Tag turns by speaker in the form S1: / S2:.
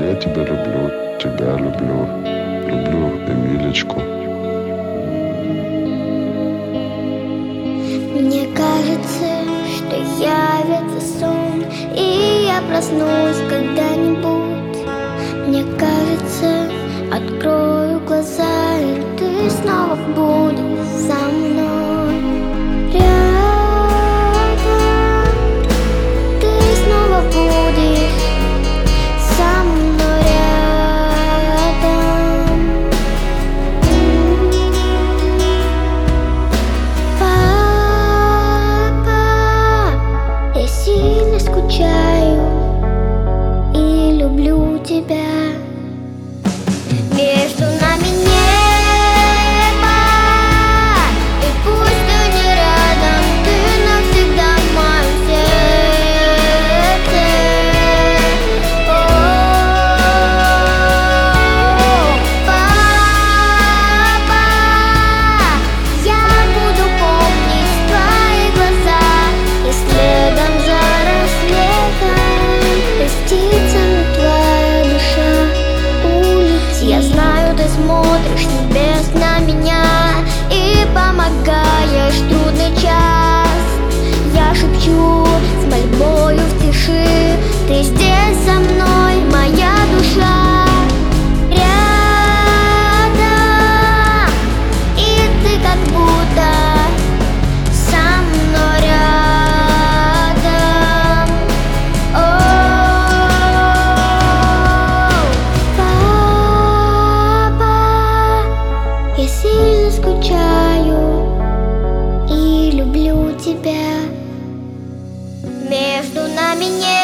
S1: Я тебя люблю, люблю Эмилечку.
S2: Мне кажется, что явится сон, и я проснусь когда-нибудь. Мне кажется, открою глаза, и ты снова будешь со мной. Рядом ты снова будешь со мной рядом. Папа, я сильно скучаю и люблю тебя. Между нами небо, и пусть ты не рядом, ты навсегда в моем сердце. О, папа, я буду помнить твои глаза, и следом за рассветом простится мне твоя душа. Я знаю, ты смотришь с небес на меня и помогаешь в трудный час. Я шепчу с мольбою в тиши: ты здесь со мной, моя душа. Рядом, и ты как будто со мной рядом. О, я сильно скучаю и люблю тебя. Между нами нет